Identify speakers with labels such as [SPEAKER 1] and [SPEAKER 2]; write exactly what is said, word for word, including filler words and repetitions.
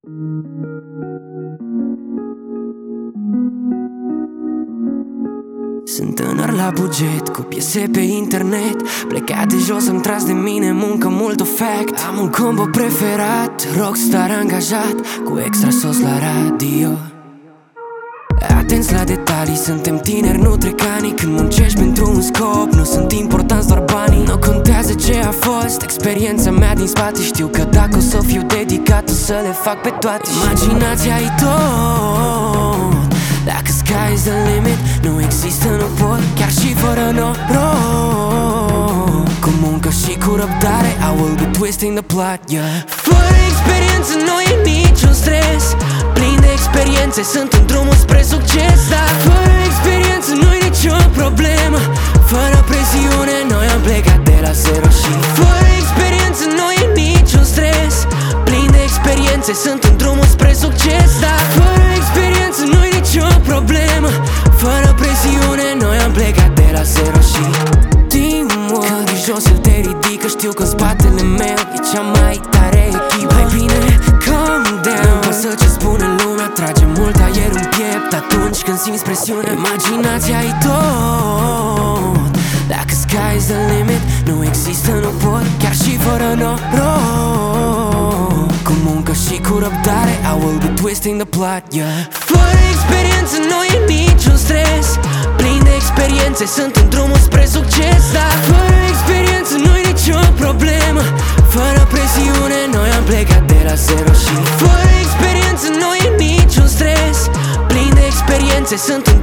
[SPEAKER 1] Sunt tânăr la buget, cu piese pe internet. Plecat de jos, am tras de mine muncă mult ofect. Am un combo preferat, rockstar angajat, cu extra sos la radio. Atenți la detalii, suntem tineri, nu trecanii. Când muncești pentru un scop, nu sunt importanți doar banii. Nu contează ce a fost, experiența mea din spate. Știu că dacă o să fiu dedicat, o să le fac pe toate. Imaginația-i tot. Dacă sky is the limit, nu există, nu pot, chiar și fără noroc. Cu muncă și cu răbdare, I will be twisting the plot, yeah. Fără experiență nu e niciun stres, plin de experiențe, sunt în drumul spre succes. Dar fără experiență nu-i nicio problemă, fără presiune noi am plecat de la zero. Și fără experiență nu e niciun stres, plin de experiențe, sunt în drumul spre succes. Dar fără experiență nu-i nicio problemă, fără presiune noi am plecat de la zero. Și teamwork, când e jos el te ridică, știu că în spatele meu e cea mai tare echipă. Mai bine calm down, nu pasă ce spune lumea, trage mult aer în piept atunci când simți presiune. Imaginația-i tot. Dacă sky is the limit, nu există, nu pot, chiar și fără noroc. Cu muncă și cu răbdare, I will be twisting the plot, yeah. Fără experiență nu e niciun stres, plin de experiențe, sunt în drumul spre succes. Dar fără experiență nu-i nicio problemă, fără presiune noi am plecat de la zero. Și fără experiență nu e niciun stres, plin de experiențe, sunt în drumul spre succes. Dar fără experiență nu-i nicio problemă, fără presiune noi am plecat de la zero. Și fără experiență nu-i nicio problemă, fără presiune noi am plecat de la zero. Și fără experiență nu-i nicio stres, plin de experiențe, sunt în